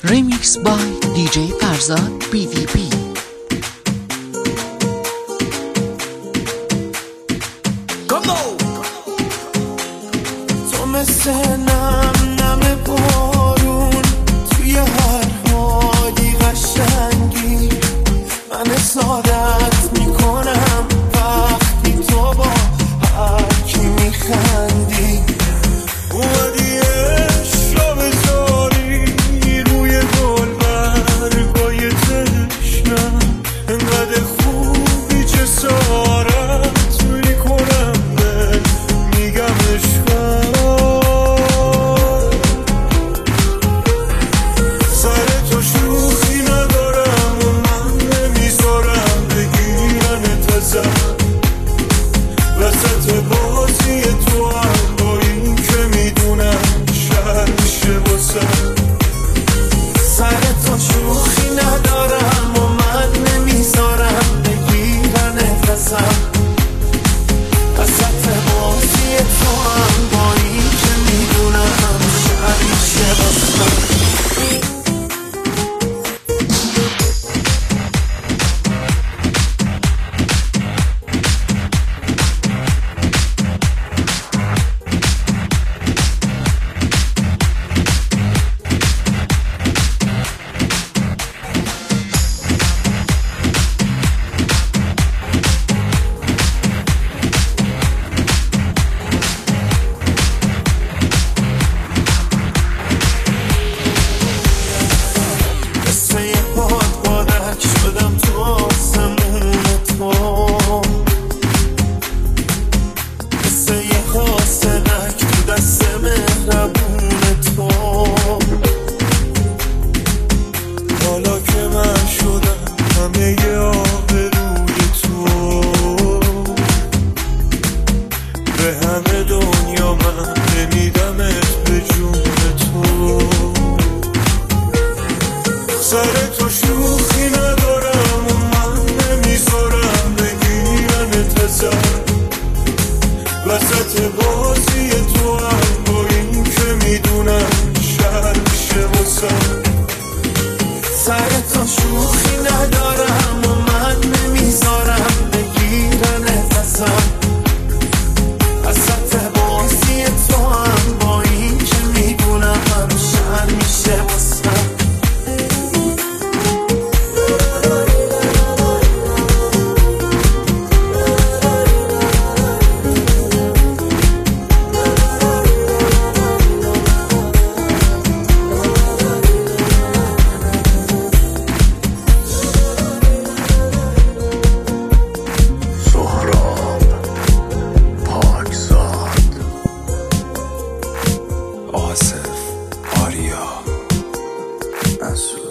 Remix by DJ Farzad PVP. تو مثل نم بارون توی هر حالی قشنگی، من اسارت میکنم وقتی تو با هر کی میخندی. اومدی عشق رو بذاری روی گل برگای تشنم، انقدر خوبی جسارت میکنم میگم عشقم. سر تو شوخی ندارم و من نمیذارم بگیرنت ازم، وسط بازی تو هم با این که میدونم شهر میشه واسم. سر تو شوخی ندارم و من نمیذارم بگیرنت ازم، وسط بازی تو هم با این که میدونم شهر میشه واسم. حالا که من شدم همه آبروی تو، به همه دنیا من نمیدمت به جون تو. سر تو شوخی ندارم و من نمیذارم بگیرنت ازم، وسط بازی تو هم با این که میدونم شهر میشه واسم. سر تو شوخی ندارم و من نمیذارم بگیرنت ازم، وسط بازی تو هم با این که میدونم شهر میشه واسم. آصف آریا مسعود